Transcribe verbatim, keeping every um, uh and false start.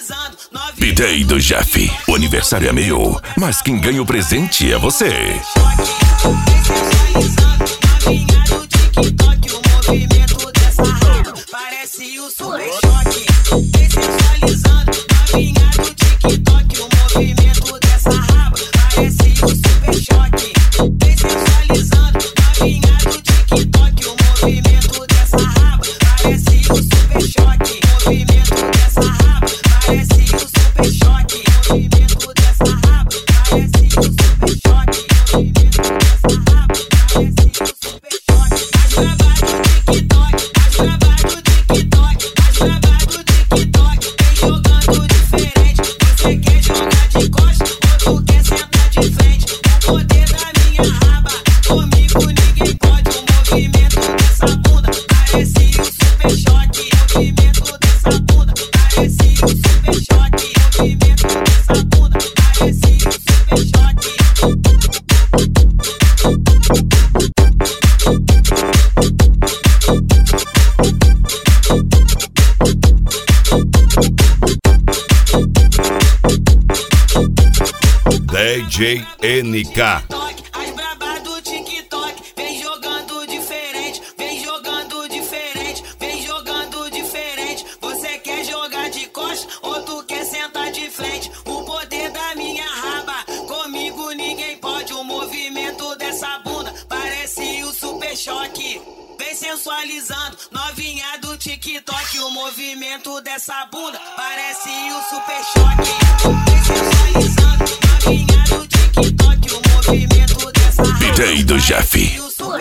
B J do Jeff, o aniversário é meu, mas quem ganha o presente é você. Parece o Super Choque, sensualizando novinha do TikTok. O movimento dessa raba parece o Super Choque, sensualizando novinha do TikTok. O movimento dessa raba parece o Super Choque. O movimento dessa raba parece o Super Choque. O movimento dessa raba parece o Super Choque. O movimento dessa raba parece o Super Choque. As bravas do TikTok, as bravas do TikTok, as bravas do TikTok, vem jogando diferente. Você quer jogar de costas ou tu quer sentar de frente? O poder da minha raba, comigo ninguém pode. O movimento dessa bunda parece o Super Choque. O movimento dessa bunda parece o Super Choque. O movimento dessa bunda parece o Super Choque. D J N K. As brabas do TikTok, vem jogando diferente, vem jogando diferente, vem jogando diferente. Você quer jogar de costas ou tu quer sentar de frente? O poder da minha raba, comigo ninguém pode. O movimento dessa bunda parece o Super Choque, vem sensualizando novinha do TikTok. O movimento dessa bunda parece o Super Choque, vem sensualizando novinha do TikTok. O movimento dessa B J do Jeff. raba